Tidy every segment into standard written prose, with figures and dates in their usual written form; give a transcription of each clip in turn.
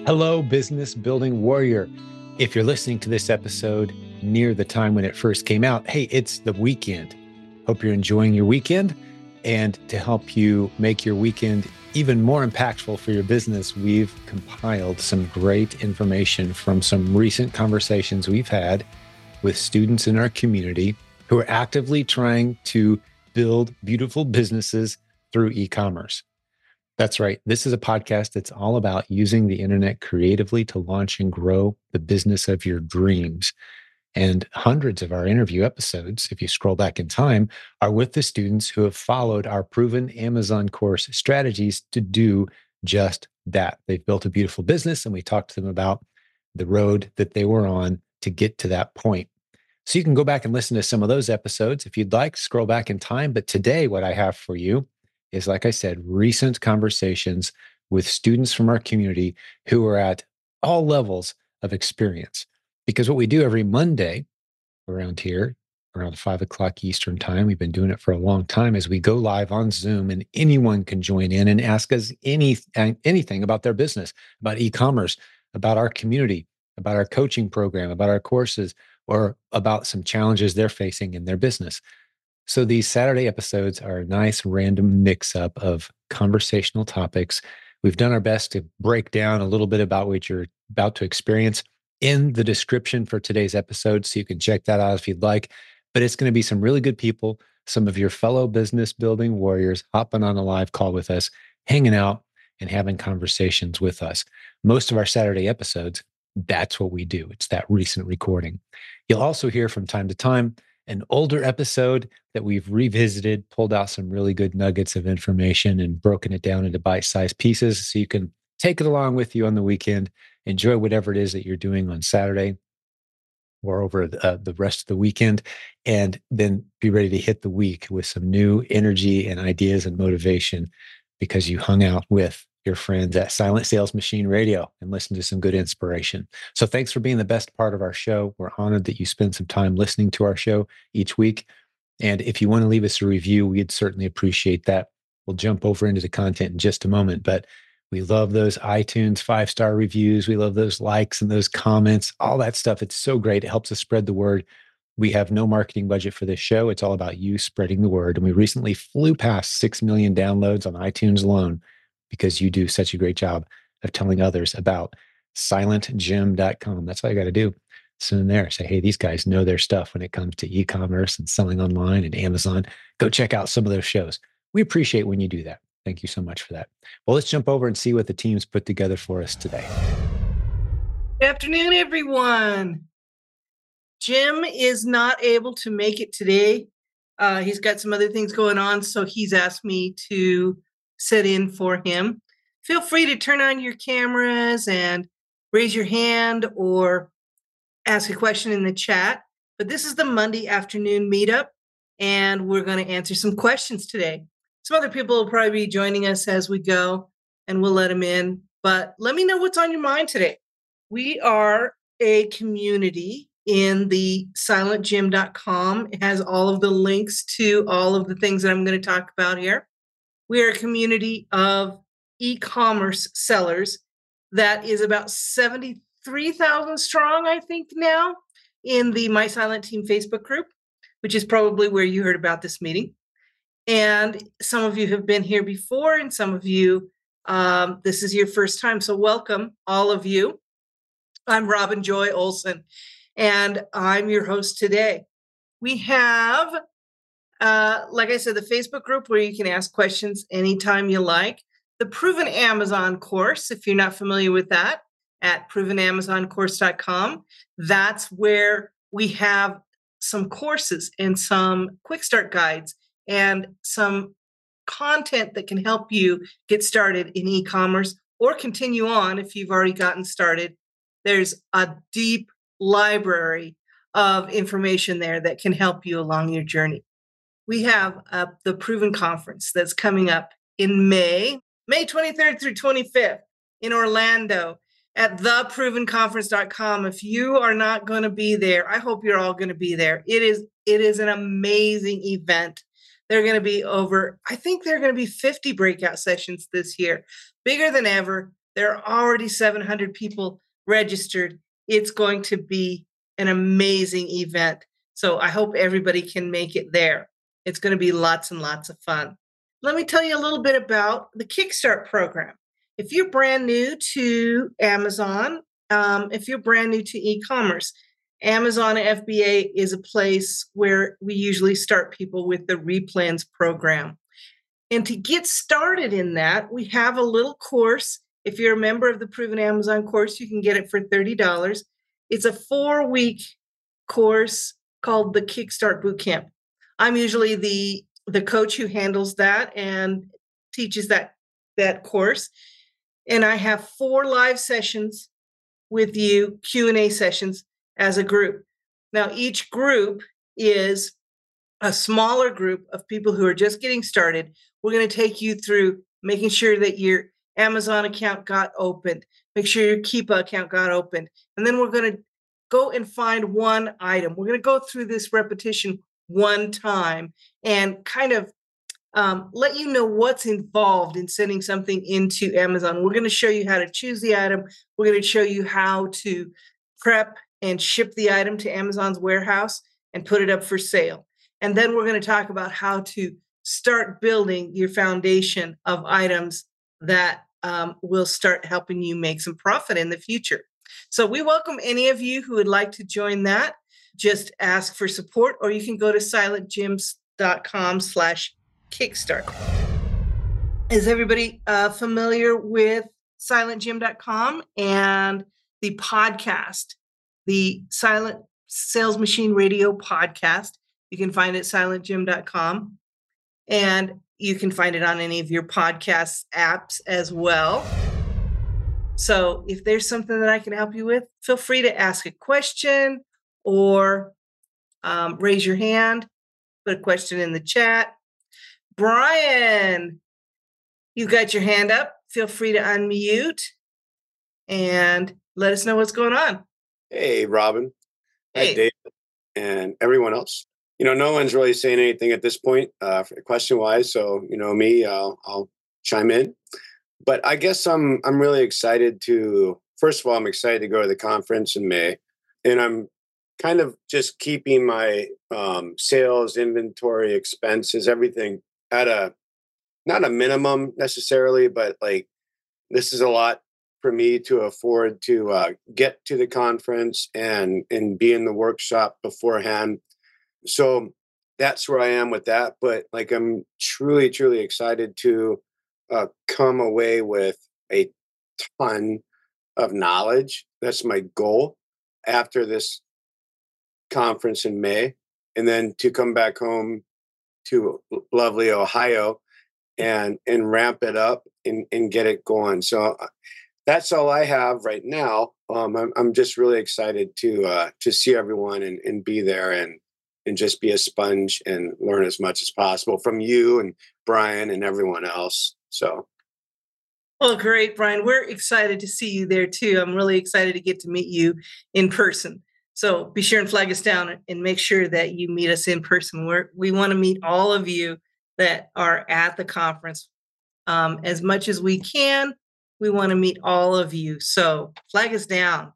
Hello, business building warrior. If you're listening to this episode near the time when it first came out, hey, it's the weekend. Hope you're enjoying your weekend. And to help you make your weekend even more impactful for your business, we've compiled some great information from some recent conversations we've had with students in our community who are actively trying to build beautiful businesses through e-commerce. That's right. This is a podcast that's all about using the internet creatively to launch and grow the business of your dreams. And hundreds of our interview episodes, if you scroll back in time, are with the students who have followed our proven Amazon course strategies to do just that. They've built a beautiful business, and we talked to them about the road that they were on to get to that point. So you can go back and listen to some of those episodes if you'd like, scroll back in time. But today, what I have for you is, like I said, recent conversations with students from our community who are at all levels of experience. Because what we do every Monday around here, around 5 o'clock Eastern time, we've been doing it for a long time, is we go live on Zoom and anyone can join in and ask us anything about their business, about e-commerce, about our community, about our coaching program, about our courses, or about some challenges they're facing in their business. So these Saturday episodes are a nice random mix up of conversational topics. We've done our best to break down a little bit about what you're about to experience in the description for today's episode. So you can check that out if you'd like. But it's going to be some really good people, some of your fellow business building warriors hopping on a live call with us, hanging out and having conversations with us. Most of our Saturday episodes, that's what we do. It's that recent recording. You'll also hear from time to time an older episode that we've revisited, pulled out some really good nuggets of information and broken it down into bite-sized pieces so you can take it along with you on the weekend, enjoy whatever it is that you're doing on Saturday or over the rest of the weekend, and then be ready to hit the week with some new energy and ideas and motivation because you hung out with your friends at Silent Sales Machine Radio and listened to some good inspiration. So thanks for being the best part of our show. We're honored that you spend some time listening to our show each week. And if you want to leave us a review, we'd certainly appreciate that. We'll jump over into the content in just a moment, but we love those iTunes 5-star reviews. We love those likes and those comments, all that stuff. It's so great. It helps us spread the word. We have no marketing budget for this show. It's all about you spreading the word. And we recently flew past 6 million downloads on iTunes alone because you do such a great job of telling others about silentgym.com. That's all you got to do. So in there, say, hey, these guys know their stuff when it comes to e-commerce and selling online and Amazon. Go check out some of those shows. We appreciate when you do that. Thank you so much for that. Well, let's jump over and see what the team's put together for us today. Good afternoon, everyone. Jim is not able to make it today. He's got some other things going on, so he's asked me to sit in for him. Feel free to turn on your cameras and raise your hand or ask a question in the chat. But this is the Monday afternoon meetup, and we're going to answer some questions today. Some other people will probably be joining us as we go, and we'll let them in. But let me know what's on your mind today. We are a community in the silentgym.com. It has all of the links to all of the things that I'm going to talk about here. We are a community of e-commerce sellers that is about 73,000 strong, I think now, in the My Silent Team Facebook group, which is probably where you heard about this meeting. And some of you have been here before, and some of you, this is your first time. So welcome, all of you. I'm Robin Joy Olson, and I'm your host today. We have, like I said, the Facebook group where you can ask questions anytime you like. The Proven Amazon course, if you're not familiar with that, at provenamazoncourse.com. That's where we have some courses and some quick start guides and some content that can help you get started in e-commerce or continue on if you've already gotten started. There's a deep library of information there that can help you along your journey. We have the Proven Conference that's coming up in May 23rd through 25th in Orlando at theprovenconference.com. If you are not going to be there, I hope you're all going to be there. It is an amazing event. There are going to be I think there are going to be 50 breakout sessions this year, bigger than ever. There are already 700 people registered. It's going to be an amazing event. So I hope everybody can make it there. It's going to be lots and lots of fun. Let me tell you a little bit about the Kickstart program. If you're brand new to Amazon, if you're brand new to e-commerce, Amazon FBA is a place where we usually start people with the Replans program. And to get started in that, we have a little course. If you're a member of the Proven Amazon course, you can get it for $30. It's a 4-week course called the Kickstart Bootcamp. I'm usually the coach who handles that and teaches that course. And I have 4 live sessions with you, Q&A sessions as a group. Now, each group is a smaller group of people who are just getting started. We're going to take you through making sure that your Amazon account got opened, make sure your Keepa account got opened, and then we're going to go and find one item. We're going to go through this repetition one time and kind of let you know what's involved in sending something into Amazon. We're going to show you how to choose the item. We're going to show you how to prep and ship the item to Amazon's warehouse and put it up for sale. And then we're going to talk about how to start building your foundation of items that will start helping you make some profit in the future. So we welcome any of you who would like to join that. Just ask for support, or you can go to silentgyms.com/kickstart. Is everybody familiar with silentgym.com and the podcast, the Silent Sales Machine Radio podcast? You can find it at silentgym.com, and you can find it on any of your podcast apps as well. So if there's something that I can help you with, feel free to ask a question or raise your hand, put a question in the chat. Brian, you've got your hand up. Feel free to unmute and let us know what's going on. Hey, Robin. Hey. Hi, Dave, and everyone else. No one's really saying anything at this point, question-wise. So, me, I'll chime in. But I guess I'm really excited to. First of all, I'm excited to go to the conference in May, and I'm kind of just keeping my sales, inventory, expenses, everything at not a minimum necessarily, but like this is a lot for me to afford to get to the conference and be in the workshop beforehand. So that's where I am with that. But like, I'm truly, truly excited to come away with a ton of knowledge. That's my goal after this conference in May, and then to come back home to lovely Ohio and ramp it up and get it going. So that's all I have right now. I'm just really excited to see everyone and be there and just be a sponge and learn as much as possible from you and Brian and everyone else. So. Well, great, Brian. We're excited to see you there too. I'm really excited to get to meet you in person. So be sure and flag us down and make sure that you meet us in person. We want to meet all of you that are at the conference as much as we can. We want to meet all of you. So flag us down.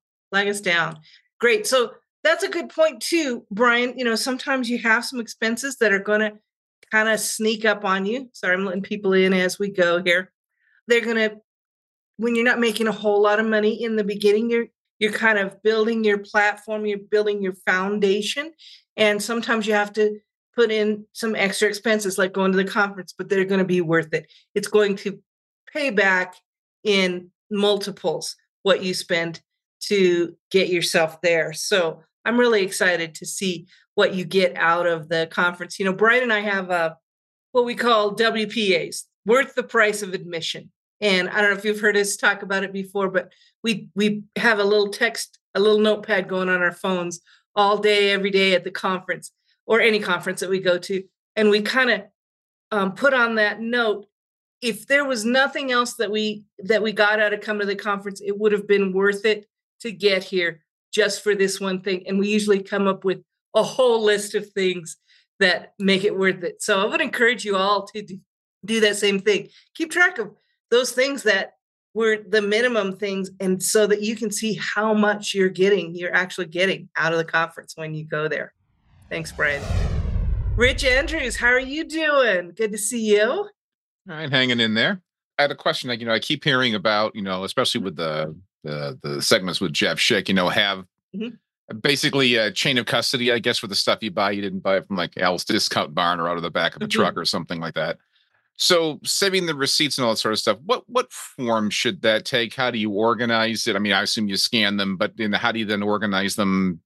Great. So that's a good point too, Brian. Sometimes you have some expenses that are going to kind of sneak up on you. Sorry, I'm letting people in as we go here. They're going to, when you're not making a whole lot of money in the beginning, you're kind of building your platform, you're building your foundation. And sometimes you have to put in some extra expenses like going to the conference, but they're going to be worth it. It's going to pay back in multiples what you spend to get yourself there. So I'm really excited to see what you get out of the conference. Brian and I have what we call WPAs, worth the price of admission. And I don't know if you've heard us talk about it before, but we have a little notepad going on our phones all day, every day at the conference or any conference that we go to. And we kind of put on that note, if there was nothing else that we got out of coming to the conference, it would have been worth it to get here just for this one thing. And we usually come up with a whole list of things that make it worth it. So I would encourage you all to do that same thing. Keep track of those things that we're the minimum things, and so that you can see how much you're actually getting out of the conference when you go there. Thanks, Brian. Rich Andrews, how are you doing? Good to see you. All right, hanging in there. I had a question. Like, I keep hearing about, especially with the segments with Jeff Schick, have basically a chain of custody, I guess, for the stuff you buy. You didn't buy it from like Al's Discount Barn or out of the back of a truck or something like that. So saving the receipts and all that sort of stuff, what form should that take? How do you organize it? I mean, I assume you scan them, but how do you then organize them?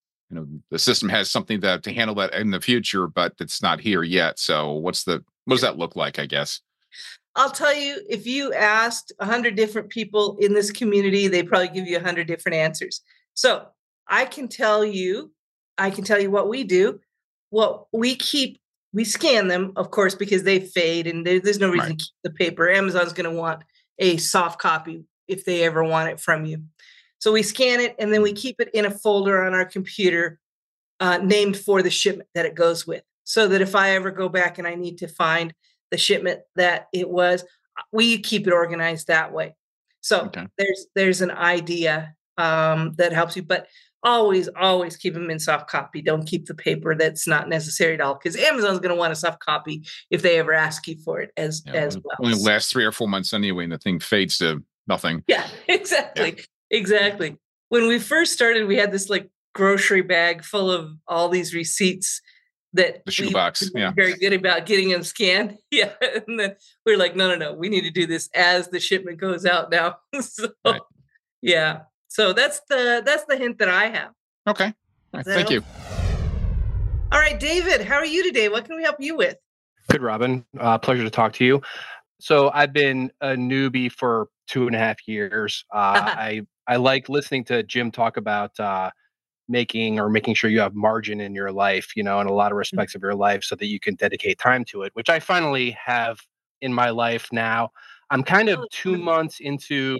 The system has something to handle that in the future, but it's not here yet. So what does that look like, I guess? I'll tell you, if you asked 100 different people in this community, they probably give you 100 different answers. So I can tell you what we do. What we scan them, of course, because they fade and there's no reason to keep the paper. Amazon's going to want a soft copy if they ever want it from you. So we scan it and then we keep it in a folder on our computer named for the shipment that it goes with. So that if I ever go back and I need to find the shipment that it was, we keep it organized that way. So there's an idea that helps you, but always keep them in soft copy. Don't keep the paper that's not necessary at all, because Amazon's going to want a soft copy if they ever ask you for it as well. Only lasts 3 or 4 months anyway, and the thing fades to nothing. Yeah, exactly. Yeah. Exactly. When we first started, we had this like grocery bag full of all these receipts that the shoebox. We were very good about getting them scanned. Yeah. And then we're like, no. We need to do this as the shipment goes out now. So yeah. So that's the hint that I have. Okay. Thank you. All right, David, how are you today? What can we help you with? Good, Robin. Pleasure to talk to you. So I've been a newbie for 2.5 years. I like listening to Jim talk about making sure you have margin in your life, in a lot of respects of your life, so that you can dedicate time to it, which I finally have in my life now. I'm kind of 2 months into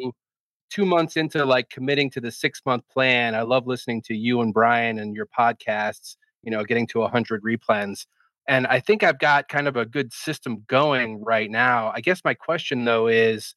like committing to the 6-month plan. I love listening to you and Brian and your podcasts, getting to 100 replens. And I think I've got kind of a good system going right now. I guess my question though is,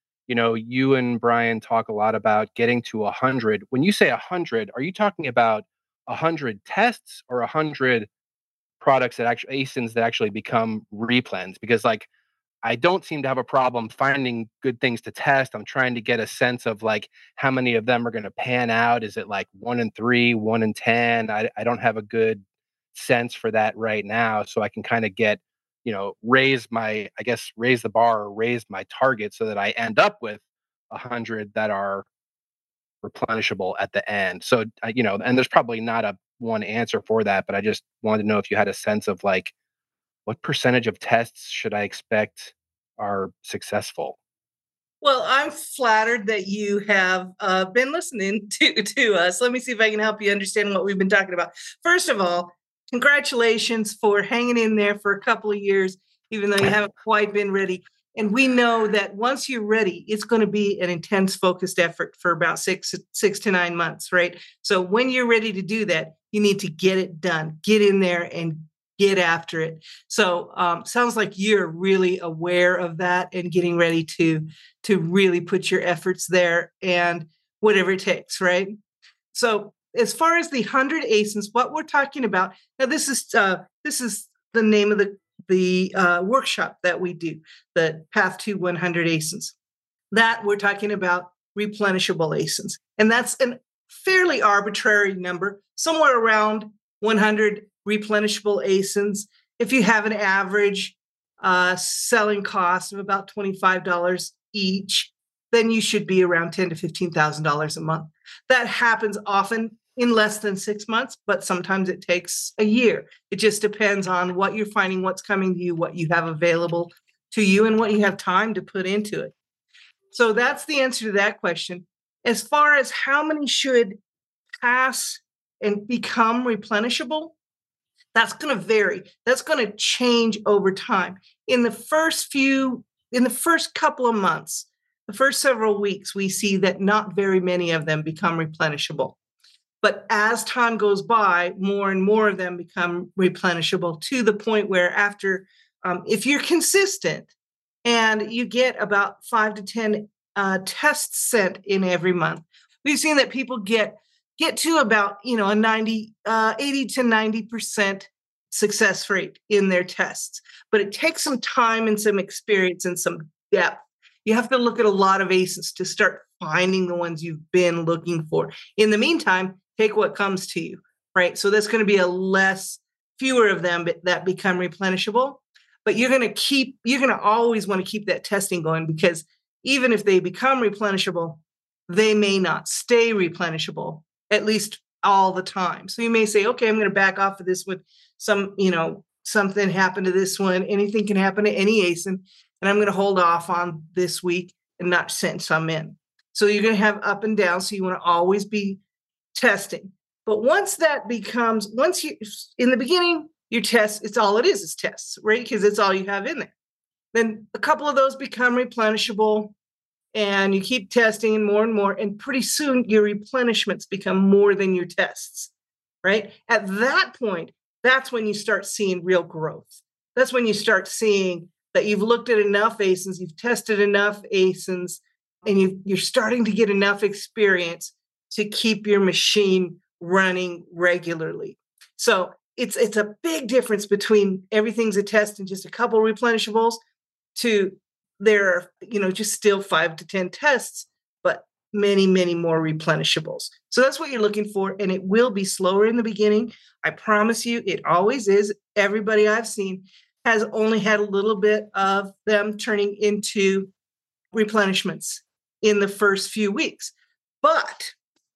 you and Brian talk a lot about getting to 100. When you say 100, are you talking about 100 tests or 100 products that actually ASINs that actually become replens? Because like, I don't seem to have a problem finding good things to test. I'm trying to get a sense of like how many of them are going to pan out. Is it like 1 in 3, 1 in 10? I don't have a good sense for that right now. So I can kind of get, raise the bar or raise my target so that I end up with 100 that are replenishable at the end. So, and there's probably not a one answer for that, but I just wanted to know if you had a sense of like, what percentage of tests should I expect are successful? Well, I'm flattered that you have been listening to us. Let me see if I can help you understand what we've been talking about. First of all, congratulations for hanging in there for a couple of years, even though you haven't quite been ready. And we know that once you're ready, it's going to be an intense, focused effort for about six to 9 months, right? So when you're ready to do that, you need to get it done, get in there and get after it. So sounds like you're really aware of that and getting ready to really put your efforts there and whatever it takes, right? So as far as the 100 ASINs, what we're talking about, now this is the name of the workshop that we do, the Path to 100 ASINs. That we're talking about replenishable ASINs. And that's a fairly arbitrary number, somewhere around 100 replenishable ASINs. If you have an average selling cost of about $25 each, then you should be around $10,000 to $15,000 a month. That happens often in less than 6 months, but sometimes it takes a year. It just depends on what you're finding, what's coming to you, what you have available to you, and what you have time to put into it. So that's the answer to that question. As far as how many should pass and become replenishable, that's going to vary. That's going to change over time. In the first couple of months, the first several weeks, we see that not very many of them become replenishable. But as time goes by, more and more of them become replenishable to the point where after, if you're consistent and you get about 5 to 10 tests sent in every month. We've seen that people get to about, a 80 to 90% success rate in their tests. But it takes some time and some experience and some depth. You have to look at a lot of ACEs to start finding the ones you've been looking for. In the meantime, take what comes to you, right? So that's going to be fewer of them that become replenishable. But you're going to always want to keep that testing going, because even if they become replenishable, they may not stay replenishable, at least all the time. So you may say, okay, I'm going to back off of this one. Something happened to this one. Anything can happen to any ASIN. And I'm going to hold off on this week and not send some in. So you're going to have up and down. So you want to always be testing. But once you, in the beginning, your tests, it's all it is tests, right? Because it's all you have in there. Then a couple of those become replenishable, and you keep testing and more. And pretty soon your replenishments become more than your tests, right? At that point, that's when you start seeing real growth. That's when you start seeing that you've looked at enough ASINs, you've tested enough ASINs, and you're starting to get enough experience to keep your machine running regularly. So it's a big difference between everything's a test and just a couple replenishables to there are, just still 5 to 10 tests, but many, many more replenishables. So that's what you're looking for. And it will be slower in the beginning. I promise you, it always is. Everybody I've seen has only had a little bit of them turning into replenishments in the first few weeks. But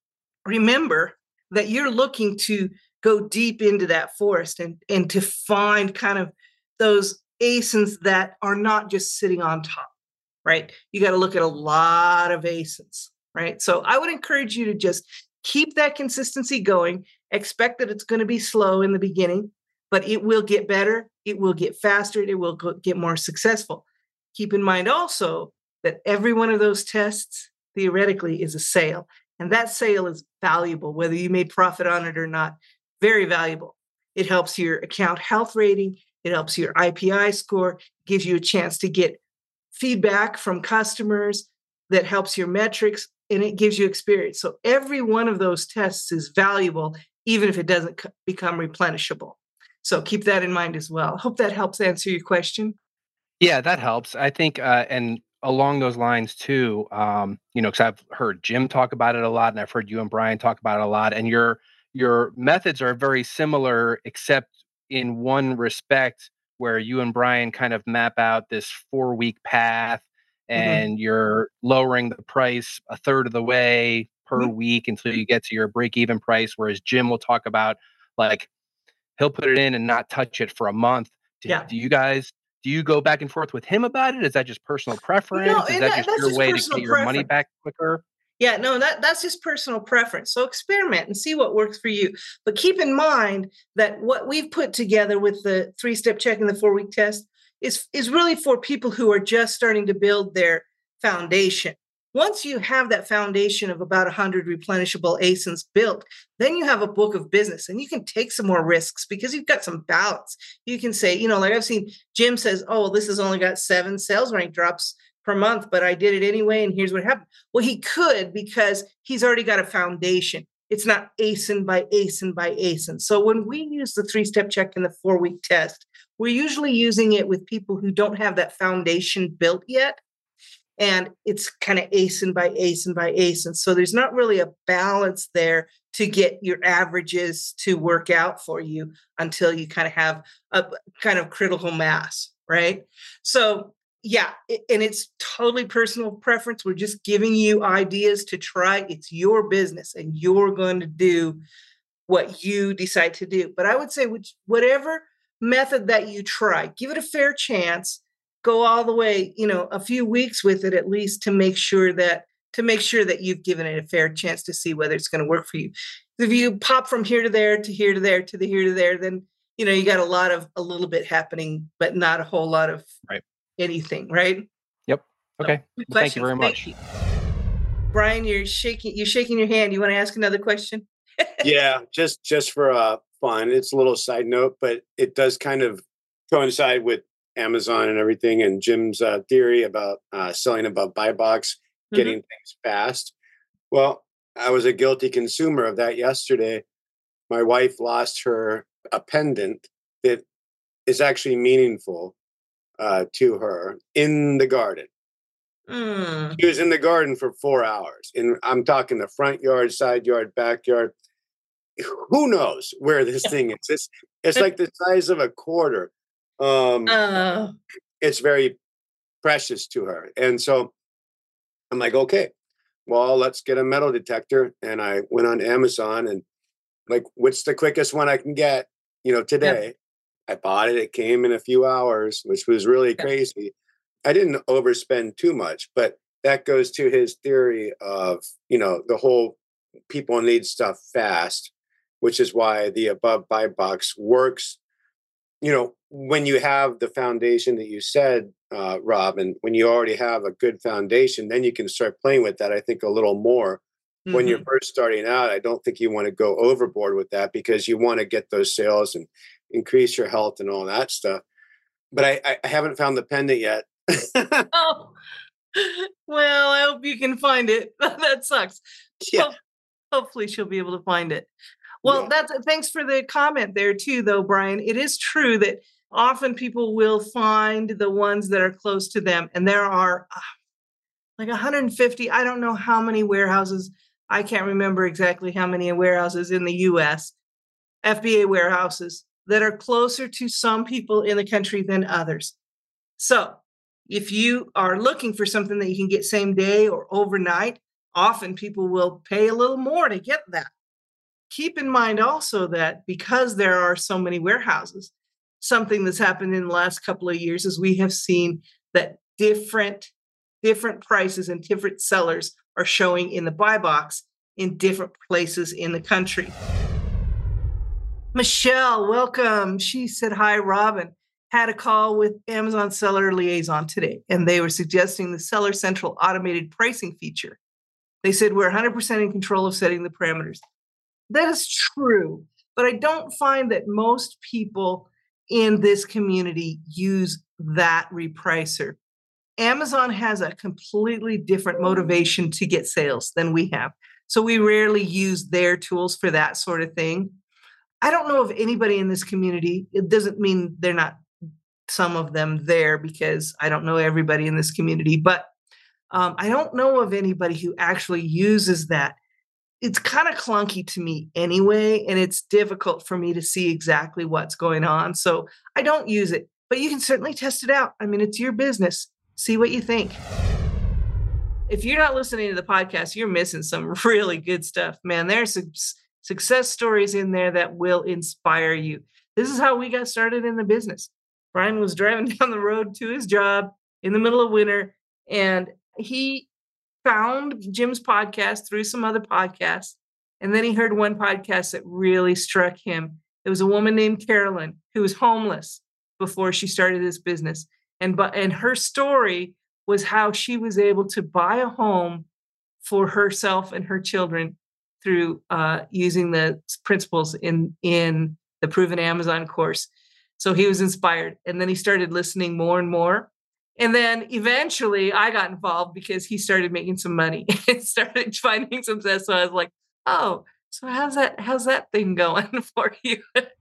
remember that you're looking to go deep into that forest and to find kind of those ASINs that are not just sitting on top, right? You got to look at a lot of ASINs, right? So I would encourage you to just keep that consistency going. Expect that it's going to be slow in the beginning, but it will get better. It will get faster. It will get more successful. Keep in mind also that every one of those tests theoretically is a sale. And that sale is valuable, whether you made profit on it or not. Very valuable. It helps your account health rating. It helps your IPI score, gives you a chance to get feedback from customers that helps your metrics, and it gives you experience. So every one of those tests is valuable, even if it doesn't become replenishable. So keep that in mind as well. Hope that helps answer your question. Yeah, that helps. I think, and along those lines too, because I've heard Jim talk about it a lot, and I've heard you and Brian talk about it a lot, and your methods are very similar, except in one respect where you and Brian kind of map out this 4-week path, and you're lowering the price a third of the way per week until you get to your break-even price, whereas Jim will talk about, like, he'll put it in and not touch it for a month. Do you go back and forth with him about it? Is that just personal preference? No, Is that just your way to get your money back quicker? Yeah, no, that's just personal preference. So experiment and see what works for you. But keep in mind that what we've put together with the 3-step check and the 4-week test is really for people who are just starting to build their foundation. Once you have that foundation of about 100 replenishable ASINs built, then you have a book of business and you can take some more risks because you've got some balance. You can say, like I've seen Jim says, oh, this has only got 7 sales rank drops per month, but I did it anyway, and here's what happened. Well, he could because he's already got a foundation. It's not ASIN by ASIN by ASIN. So when we use the 3-step check and the 4-week test, we're usually using it with people who don't have that foundation built yet. And it's kind of ASIN by ASIN by ASIN. So there's not really a balance there to get your averages to work out for you until you kind of have a kind of critical mass, right? So yeah, and it's totally personal preference. We're just giving you ideas to try. It's your business and you're going to do what you decide to do. But I would say whatever method that you try, give it a fair chance. Go all the way, a few weeks with it at least to make sure that you've given it a fair chance to see whether it's going to work for you. If you pop from here to there to here to there to here to there, then you got a little bit happening, but not a whole lot of anything, right? Yep. Okay. So, thank you very much. Brian, you're shaking your hand. You want to ask another question? Yeah, just for fun. It's a little side note, but it does kind of coincide with Amazon and everything, and Jim's theory about selling above buy box. getting things fast. Well, I was a guilty consumer of that yesterday. My wife lost a pendant that is actually meaningful to her in the garden. She was in the garden for 4 hours. And I'm talking the front yard, side yard, backyard. Who knows where this thing is? It's like the size of a quarter. It's very precious to her. And so I'm like, okay, well, let's get a metal detector. And I went on Amazon and like, what's the quickest one I can get, today? Yep. I bought it. It came in a few hours, which was really crazy. I didn't overspend too much, but that goes to his theory of, the whole people need stuff fast, which is why the above buy box works. When you have the foundation that you said, Rob, and when you already have a good foundation, then you can start playing with that, I think, a little more. When you're first starting out, I don't think you want to go overboard with that because you want to get those sales and increase your health and all that stuff. But I haven't found the pendant yet. Oh, well, I hope you can find it. That sucks. Yeah. Hopefully she'll be able to find it. Well, thanks for the comment there too, though, Brian. It is true that often people will find the ones that are close to them. And there are like 150, I don't know how many warehouses. I can't remember exactly how many warehouses in the U.S., FBA warehouses that are closer to some people in the country than others. So if you are looking for something that you can get same day or overnight, often people will pay a little more to get that. Keep in mind also that because there are so many warehouses, something that's happened in the last couple of years is we have seen that different prices and different sellers are showing in the buy box in different places in the country. Michelle, welcome. She said, hi, Robin. Had a call with Amazon Seller Liaison today, and they were suggesting the Seller Central automated pricing feature. They said, we're 100% in control of setting the parameters. That is true, but I don't find that most people in this community use that repricer. Amazon has a completely different motivation to get sales than we have. So we rarely use their tools for that sort of thing. I don't know of anybody in this community. It doesn't mean they're not some of them there because I don't know everybody in this community, but I don't know of anybody who actually uses that. It's kind of clunky to me anyway, and it's difficult for me to see exactly what's going on. So I don't use it, but you can certainly test it out. I mean, it's your business. See what you think. If you're not listening to the podcast, you're missing some really good stuff, man. There's some success stories in there that will inspire you. This is how we got started in the business. Brian was driving down the road to his job in the middle of winter, and he found Jim's podcast through some other podcasts. And then he heard one podcast that really struck him. It was a woman named Carolyn who was homeless before she started this business. And her story was how she was able to buy a home for herself and her children through using the principles in the Proven Amazon course. So he was inspired. And then he started listening more and more. And then eventually I got involved because he started making some money and started finding some success. So I was like, oh, so how's that thing going for you?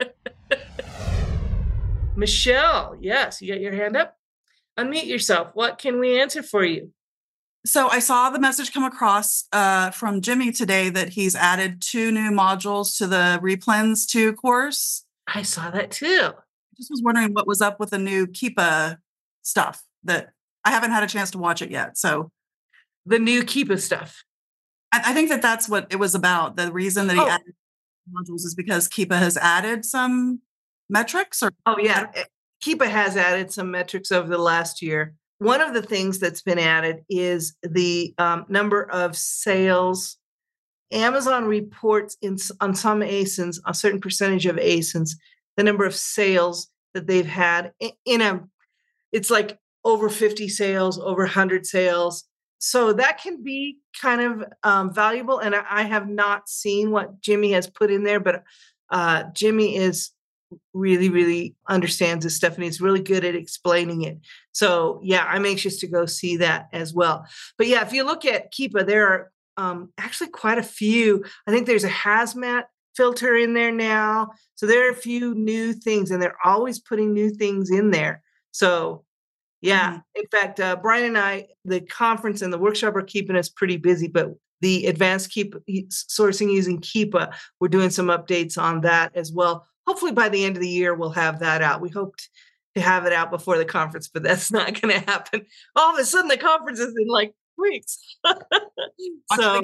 Michelle, yes, you got your hand up. Unmute yourself. What can we answer for you? So I saw the message come across from Jimmy today that he's added 2 new modules to the Replens 2 course. I saw that too. Just was wondering what was up with the new Keepa stuff that I haven't had a chance to watch it yet. So the new Keepa stuff. I think that's what it was about. The reason that he added modules is because Keepa has added some metrics. Keepa has added some metrics over the last year. One of the things that's been added is the number of sales. Amazon reports on some ASINs, a certain percentage of ASINs, the number of sales that they've had it's like over 50 sales, over 100 sales. So that can be kind of valuable. And I have not seen what Jimmy has put in there, but Jimmy is really, really understands this stuff, and he's really good at explaining it. So yeah, I'm anxious to go see that as well. But yeah, if you look at Keepa, there are actually quite a few. I think there's a hazmat filter in there now. So there are a few new things, and they're always putting new things in there. So yeah, in fact, Brian and I, the conference and the workshop are keeping us pretty busy, but the advanced sourcing using Keepa, we're doing some updates on that as well. Hopefully by the end of the year, we'll have that out. We hoped to have it out before the conference, but that's not going to happen. All of a sudden, the conference is in like weeks. So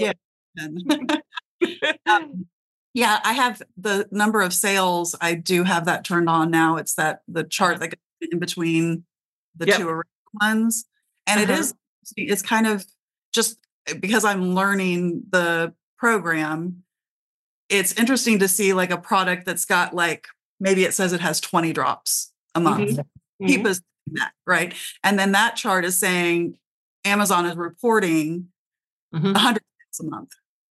yeah, I have the number of sales. I do have that turned on now. It's the chart that goes in between the two original ones. And it's kind of just because I'm learning the program, it's interesting to see like a product that's got like, maybe it says it has 20 drops a month. Keepa's that, right? And then that chart is saying Amazon is reporting 100 a month.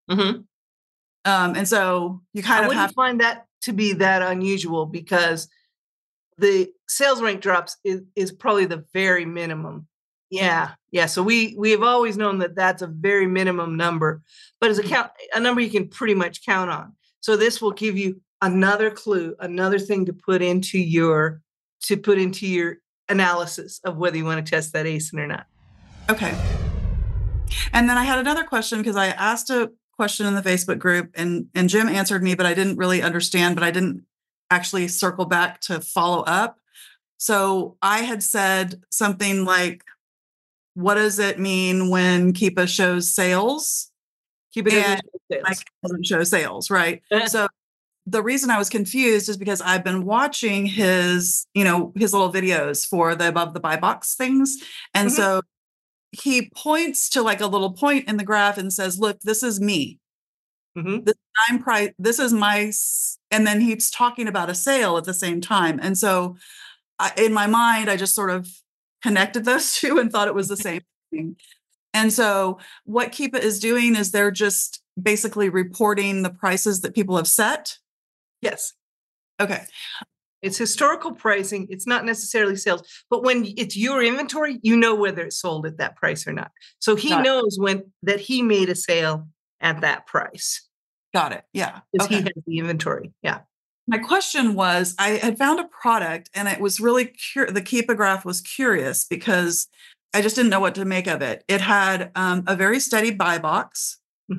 And so you kind of have to find that to be that unusual, because the sales rank drops is probably the very minimum. Yeah. So we have always known that that's a very minimum number, but it's a number you can pretty much count on. So this will give you another clue, another thing to put into your analysis of whether you want to test that ASIN or not. Okay. And then I had another question, because I asked a question in the Facebook group, and Jim answered me, but I didn't really understand, but I didn't actually circle back to follow up. So I had said something like, what does it mean when Keepa shows sales? Keepa doesn't show sales, right? So the reason I was confused is because I've been watching his little videos for the above the buy box things. And so he points to like a little point in the graph and says, look, this is me. This is my, and then he's talking about a sale at the same time. And so in my mind, I just sort of connected those two and thought it was the same thing. And so what Keepa is doing is they're just basically reporting the prices that people have set. Yes. Okay. It's historical pricing. It's not necessarily sales, but when it's your inventory, you know whether it's sold at that price or not. So he knows that he made a sale at that price. Got it. Yeah. Because he has the inventory. Yeah. My question was, I had found a product, and it was really the Keepa graph was curious because I just didn't know what to make of it. It had a very steady buy box.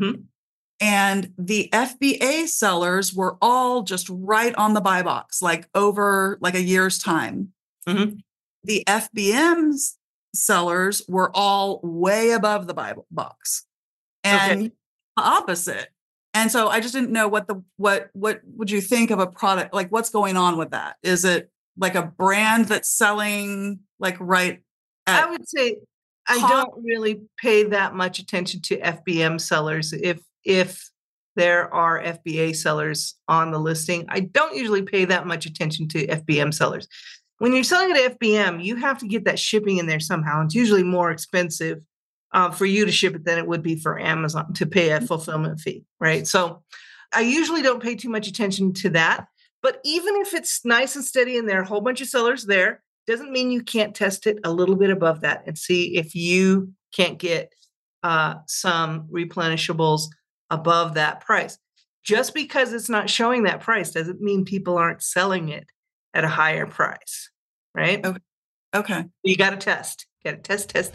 And the FBA sellers were all just right on the buy box, like over like a year's time. The FBM sellers were all way above the buy box, and the opposite. And so I just didn't know what would you think of a product? Like, what's going on with that? Is it like a brand that's selling like right at I would say I don't really pay that much attention to FBM sellers. If there are FBA sellers on the listing, I don't usually pay that much attention to FBM sellers. When you're selling at FBM, you have to get that shipping in there somehow. It's usually more expensive for you to ship it than it would be for Amazon to pay a fulfillment fee, right? So I usually don't pay too much attention to that. But even if it's nice and steady and there are a whole bunch of sellers there, doesn't mean you can't test it a little bit above that and see if you can't get some replenishables above that price. Just because it's not showing that price doesn't mean people aren't selling it at a higher price, right? Okay. You got to test. Got to test.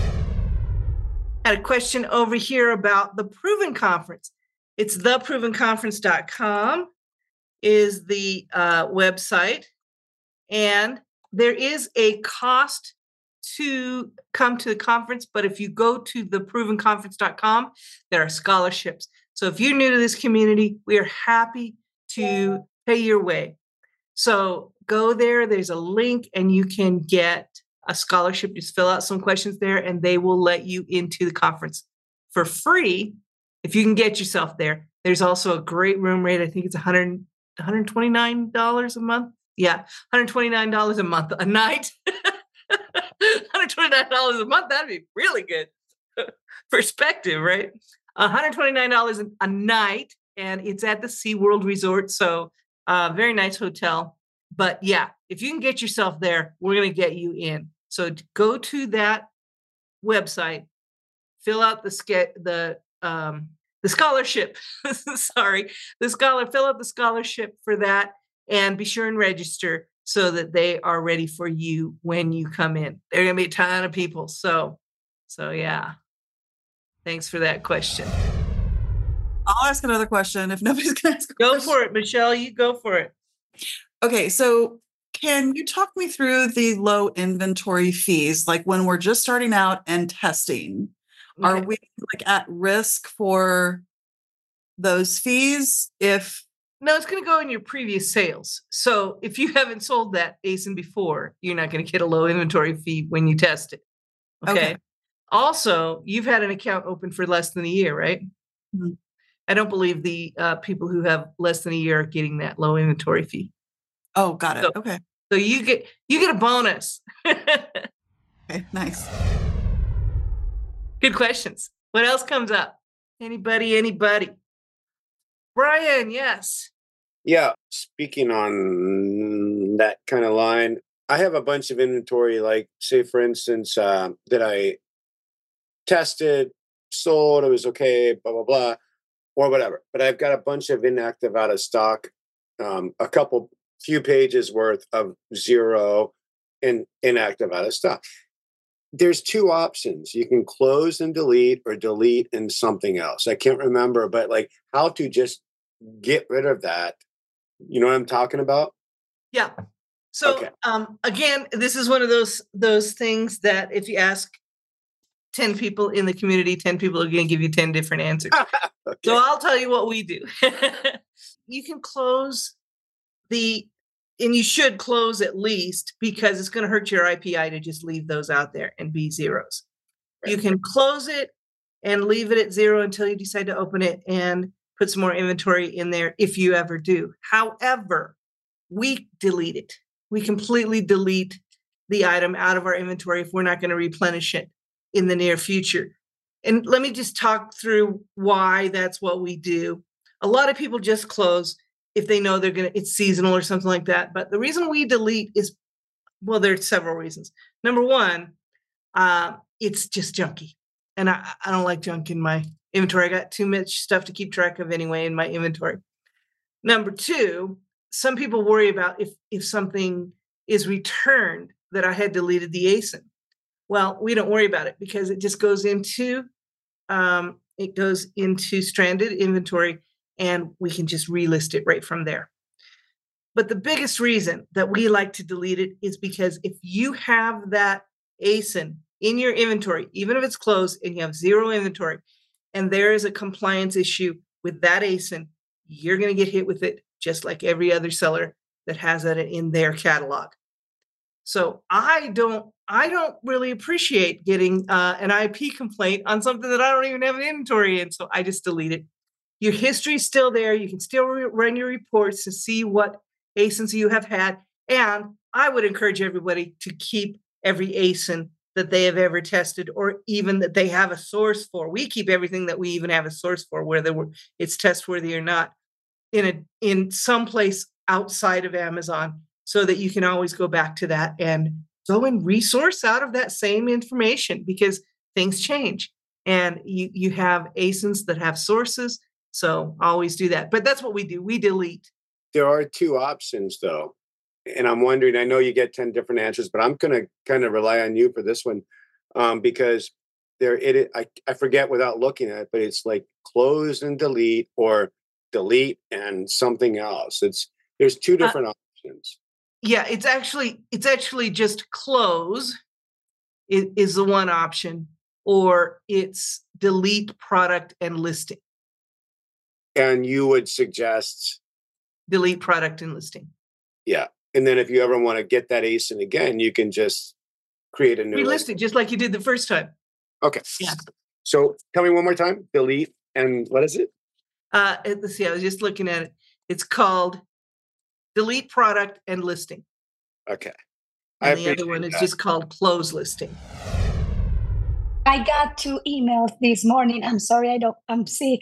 Had a question over here about the Proven Conference. It's theprovenconference.com is the website. And there is a cost to come to the conference, but if you go to theprovenconference.com, there are scholarships. So if you're new to this community, we are happy to pay your way. So go there. There's a link, and you can get a scholarship. Just fill out some questions there, and they will let you into the conference for free if you can get yourself there. There's also a great room rate. I think it's $129 a month. Yeah, $129 a month, a night. $129 a month, that'd be really good perspective, right? $129 a night, and it's at the SeaWorld Resort. So very nice hotel But yeah, if you can get yourself there, we're going to get you in. So go to that website, fill out the scholarship. Sorry, fill out the scholarship for that, and be sure and register so that they are ready for you when you come in. There are going to be a ton of people. So yeah. Thanks for that question. I'll ask another question if nobody's going to ask a question. Go for it, Michelle. You go for it. Okay, so can you talk me through the low inventory fees? Like when we're just starting out and testing, are we like at risk for those fees? No, it's going to go in your previous sales. So if you haven't sold that ASIN before, you're not going to get a low inventory fee when you test it. Okay. Also, you've had an account open for less than a year, right? Mm-hmm. I don't believe the people who have less than a year are getting that low inventory fee. Oh, got it. Okay. So you get a bonus. Okay, nice. Good questions. What else comes up? Anybody? Brian, yes. Yeah. Speaking on that kind of line, I have a bunch of inventory, like say, for instance, that I tested, sold, it was okay, blah, blah, blah, or whatever. But I've got a bunch of inactive out of stock, few pages worth of 0 and inactive out of stock. There's two options. You can close and delete or delete and something else. I can't remember, but like how to just get rid of that. You know what I'm talking about? Yeah. So again, this is one of those things that if you ask 10 people in the community, 10 people are going to give you 10 different answers. Okay. So I'll tell you what we do. You can close and you should close at least, because it's going to hurt your IPI to just leave those out there and be zeros. Right. You can close it and leave it at 0 until you decide to open it and put some more inventory in there if you ever do. However, we delete it. We completely delete the item out of our inventory if we're not going to replenish it in the near future. And let me just talk through why that's what we do. A lot of people just close if they know it's seasonal or something like that. But the reason we delete is, well, there's several reasons. Number one, it's just junky. And I don't like junk in my inventory. I got too much stuff to keep track of anyway in my inventory. Number two, some people worry about if something is returned that I had deleted the ASIN. Well, we don't worry about it because it just goes into stranded inventory, and we can just relist it right from there. But the biggest reason that we like to delete it is because if you have that ASIN in your inventory, even if it's closed and you have 0 inventory, and there is a compliance issue with that ASIN, you're going to get hit with it just like every other seller that has that in their catalog. So I don't really appreciate getting an IP complaint on something that I don't even have an inventory in. So I just delete it. Your history is still there. You can still run your reports to see what ASINs you have had. And I would encourage everybody to keep every ASIN that they have ever tested, or even that they have a source for. We keep everything that we even have a source for, whether it's test worthy or not, in some place outside of Amazon, so that you can always go back to that and go and resource out of that same information, because things change and you have ASINs that have sources. So always do that. But that's what we do. We delete. There are two options though. And I'm wondering, I know you get 10 different answers, but I'm going to kind of rely on you for this one, because I forget without looking at it, but it's like close and delete, or delete and something else. There's two different options. Yeah, it's actually just close is the one option, or it's delete product and listing. And you would suggest delete product and listing. Yeah. And then if you ever want to get that ASIN again, you can just create a new relist it just like you did the first time. Okay. Yeah. So tell me one more time. Delete and what is it? Let's see. I was just looking at it. It's called delete product and listing. Okay. And the other one is just called close listing. I got 2 emails this morning. I'm sorry, I'm sick.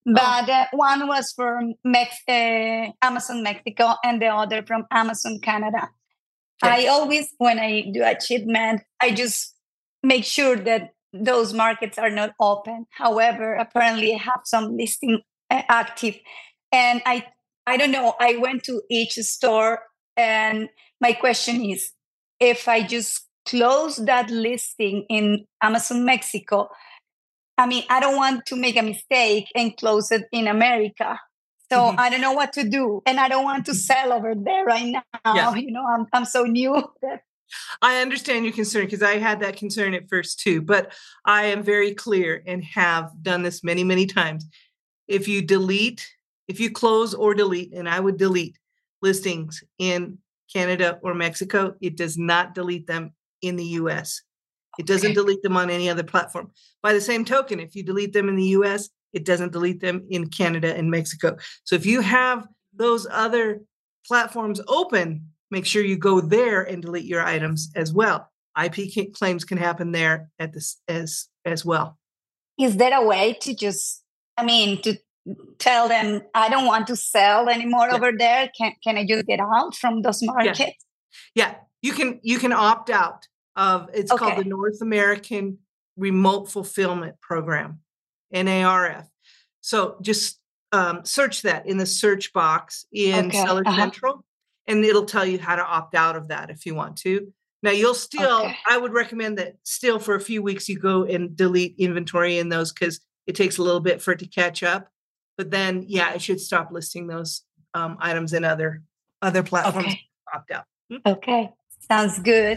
But one was from Amazon Mexico and the other from Amazon Canada. Okay. I always, when I do a shipment, I just make sure that those markets are not open. However, apparently I have some listing active. And I don't know, I went to each store, and my question is, if I just close that listing in Amazon Mexico, I mean, I don't want to make a mistake and close it in America. So I don't know what to do. And I don't want to sell over there right now. Yeah. You know, I'm so new. I understand your concern, because I had that concern at first too. But I am very clear and have done this many, many times. If you close or delete, and I would delete listings in Canada or Mexico, it does not delete them in the US. It doesn't delete them on any other platform. By the same token, if you delete them in the US, it doesn't delete them in Canada and Mexico. So if you have those other platforms open, make sure you go there and delete your items as well. IP claims can happen there at this as well. Is there a way to just, to tell them I don't want to sell anymore over there? Can I just get out from those markets? Yeah. You can opt out of, it's called the North American Remote Fulfillment Program, NARF. So just search that in the search box in Seller Central, and it'll tell you how to opt out of that if you want to. Now you'll still, I would recommend that still for a few weeks you go and delete inventory in those, because it takes a little bit for it to catch up. But then, it should stop listing those items in other platforms. Opt out. Okay, sounds good.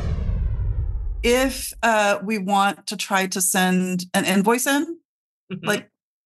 If we want to try to send an invoice in, like,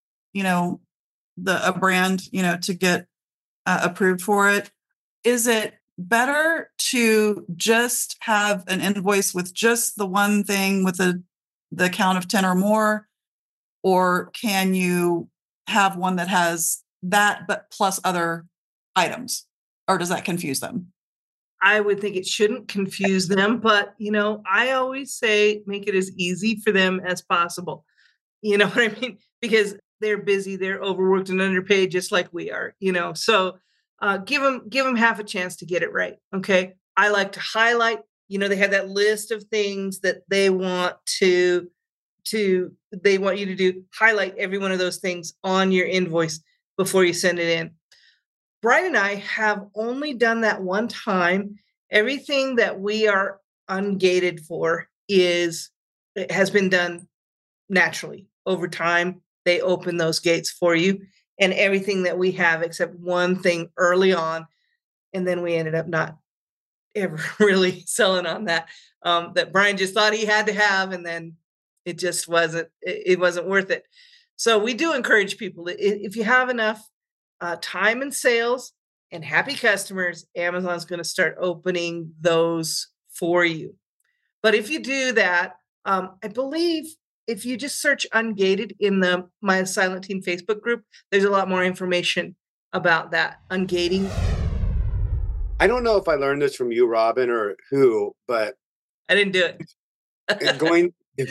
a brand, to get approved for it, is it better to just have an invoice with just the one thing with the count of 10 or more? Or can you have one that has that, but plus other items? Or does that confuse them? I would think it shouldn't confuse them, but, I always say make it as easy for them as possible. You know what I mean? Because they're busy, they're overworked and underpaid, just like we are, so give them half a chance to get it right. Okay. I like to highlight, they have that list of things that they want you to do. Highlight every one of those things on your invoice before you send it in. Brian and I have only done that one time. Everything that we are ungated for has been done naturally over time. They open those gates for you, and everything that we have except one thing early on, and then we ended up not ever really selling on that. That Brian just thought he had to have, and then it just wasn't. It wasn't worth it. So we do encourage people, if you have enough time and sales and happy customers, Amazon's going to start opening those for you. But if you do that, I believe if you just search ungated in the My Silent Team Facebook group, there's a lot more information about that ungating. I don't know if I learned this from you, Robin, or who, but I didn't do it. Going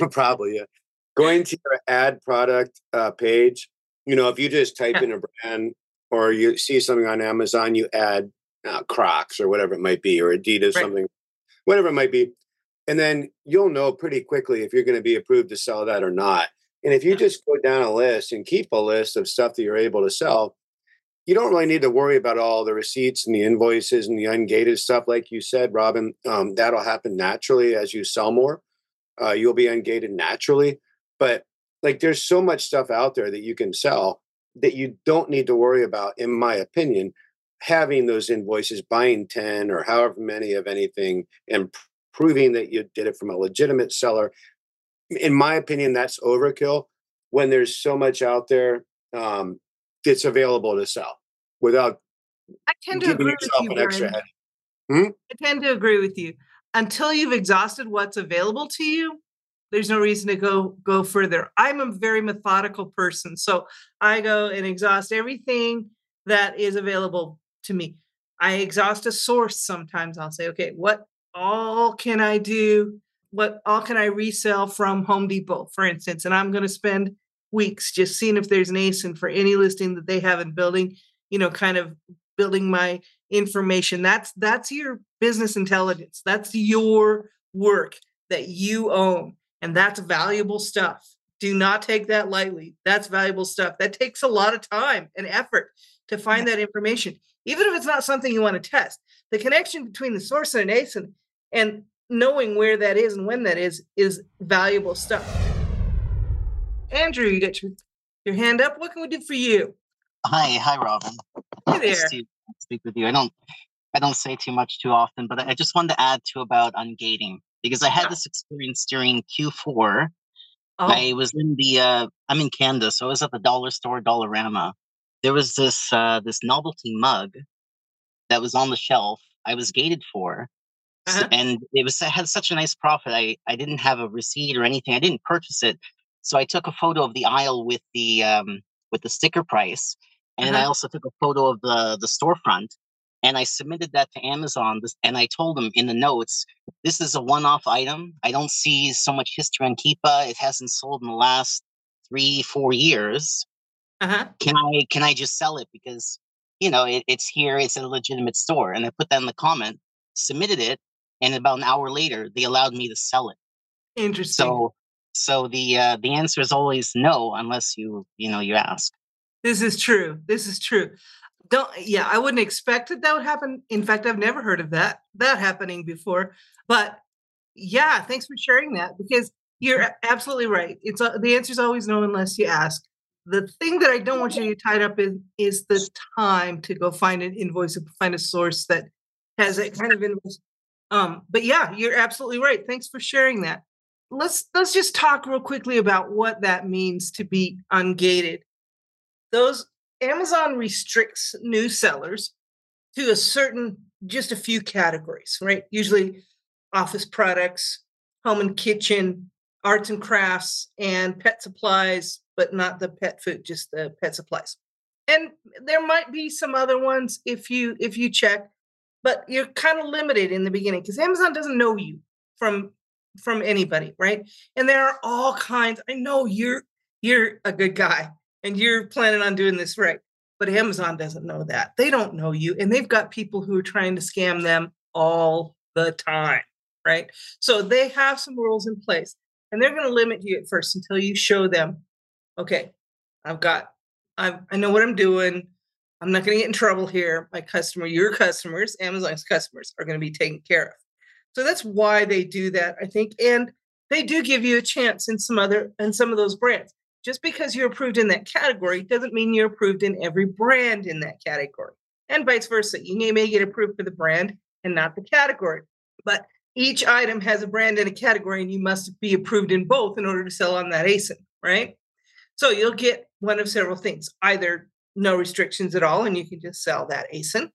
to your add product page, if you just type in a brand, or you see something on Amazon, you add Crocs or whatever it might be, or Adidas, something, whatever it might be. And then you'll know pretty quickly if you're going to be approved to sell that or not. And if you just go down a list and keep a list of stuff that you're able to sell, you don't really need to worry about all the receipts and the invoices and the ungated stuff. Like you said, Robin, that'll happen naturally as you sell more. You'll be ungated naturally. But there's so much stuff out there that you can sell that you don't need to worry about, in my opinion, having those invoices, buying 10 or however many of anything, and proving that you did it from a legitimate seller. In my opinion, that's overkill when there's so much out there that's available to sell without giving yourself an extra headache. I tend to agree with you. Until you've exhausted what's available to you, there's no reason to go further. I'm a very methodical person, so I go and exhaust everything that is available to me. I exhaust a source sometimes. I'll say, okay, what all can I do? What all can I resell from Home Depot, for instance? And I'm going to spend weeks, just seeing if there's an ASIN for any listing that they have in building, kind of building my information. That's your business intelligence. That's your work that you own. And that's valuable stuff. Do not take that lightly. That's valuable stuff. That takes a lot of time and effort to find that information, even if it's not something you want to test. The connection between the source and an ASIN and knowing where that is and when that is valuable stuff. Andrew, you got your hand up. What can we do for you? Hi, Robin. Hey there. Nice to speak with you. I don't say too much too often, but I just wanted to add to about ungating, because I had this experience during Q4. I was in I'm in Canada, so I was at the dollar store, Dollarama. There was this novelty mug that was on the shelf. I was gated for, and it had such a nice profit. I didn't have a receipt or anything. I didn't purchase it, so I took a photo of the aisle with the sticker price, and then I also took a photo of the storefront, and I submitted that to Amazon. And I told them in the notes, this is a one-off item. I don't see so much history on Keepa. It hasn't sold in the last 3-4 years. Can I just sell it? Because, it's here. It's a legitimate store. And I put that in the comment, submitted it. And about an hour later, they allowed me to sell it. Interesting. So the answer is always no, unless you ask. This is true. I wouldn't expect that would happen. In fact, I've never heard of that happening before. But yeah, thanks for sharing that, because you're absolutely right. It's the answer is always no unless you ask. The thing that I don't want you to get tied up in is the time to go find an invoice or find a source that has that kind of invoice. But yeah, you're absolutely right. Thanks for sharing that. Let's just talk real quickly about what that means to be ungated. Amazon restricts new sellers to just a few categories, right? Usually office products, home and kitchen, arts and crafts, and pet supplies, but not the pet food, just the pet supplies. And there might be some other ones if you check, but you're kind of limited in the beginning because Amazon doesn't know you from anybody, right? And there are all kinds. I know you're a good guy and you're planning on doing this right, but Amazon doesn't know that. They don't know you, and they've got people who are trying to scam them all the time, right? So they have some rules in place, and they're going to limit you at first until you show them, okay, I know what I'm doing. I'm not going to get in trouble here. Your customers, Amazon's customers are going to be taken care of. So that's why they do that, I think. And they do give you a chance in some of those brands. Just because you're approved in that category doesn't mean you're approved in every brand in that category. And vice versa. You may get approved for the brand and not the category. But each item has a brand and a category, and you must be approved in both in order to sell on that ASIN, right? So you'll get one of several things. Either no restrictions at all, and you can just sell that ASIN,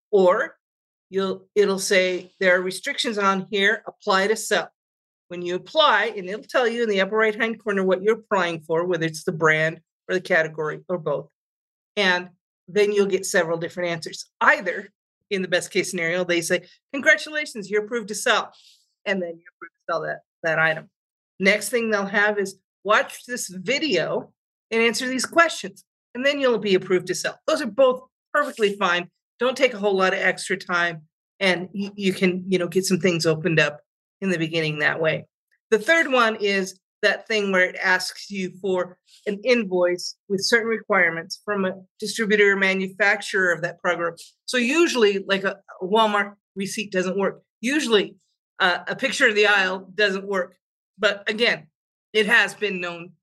or it'll say there are restrictions on here, apply to sell. When you apply, and it'll tell you in the upper right-hand corner what you're applying for, whether it's the brand or the category or both. And then you'll get several different answers. Either, in the best case scenario, they say, congratulations, you're approved to sell. And then you're approved to sell that item. Next thing they'll have is watch this video and answer these questions. And then you'll be approved to sell. Those are both perfectly fine. Don't take a whole lot of extra time. And you can, get some things opened up in the beginning that way. The third one is that thing where it asks you for an invoice with certain requirements from a distributor or manufacturer of that program. So usually, like a Walmart receipt doesn't work. Usually, a picture of the aisle doesn't work. But again, it has been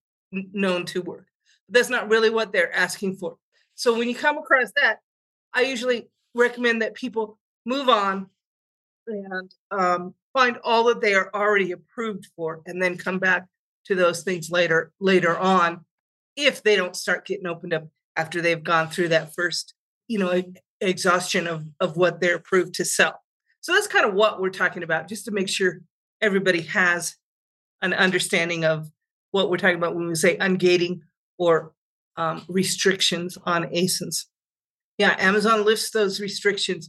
known to work. But that's not really what they're asking for. So when you come across that, I usually recommend that people move on and find all that they are already approved for, and then come back to those things later on, if they don't start getting opened up after they've gone through that first, exhaustion of what they're approved to sell. So that's kind of what we're talking about, just to make sure everybody has an understanding of what we're talking about when we say ungating or restrictions on ASINs. Yeah, Amazon lifts those restrictions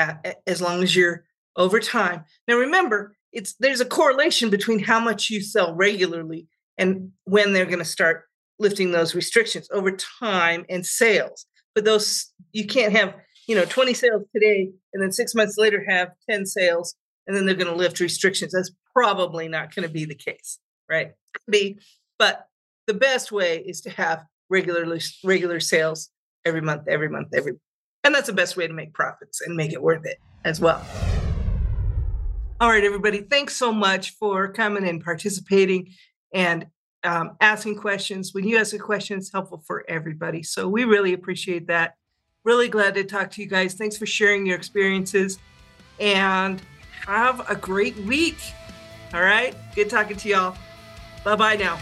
as long as you're over time. Now, remember, there's a correlation between how much you sell regularly and when they're going to start lifting those restrictions over time and sales. But those, you can't have, 20 sales today and then 6 months later have 10 sales and then they're going to lift restrictions. That's probably not going to be the case, right? But the best way is to have regular sales every month, and that's the best way to make profits and make it worth it as well. All right, everybody, thanks so much for coming and participating and asking questions. When you ask a question, it's helpful for everybody. So we really appreciate that. Really glad to talk to you guys. Thanks for sharing your experiences and have a great week. All right, good talking to y'all. Bye-bye now.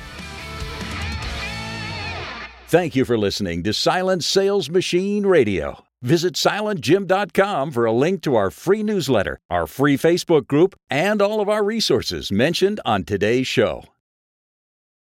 Thank you for listening to Silent Sales Machine Radio. Visit silentjim.com for a link to our free newsletter, our free Facebook group, and all of our resources mentioned on today's show.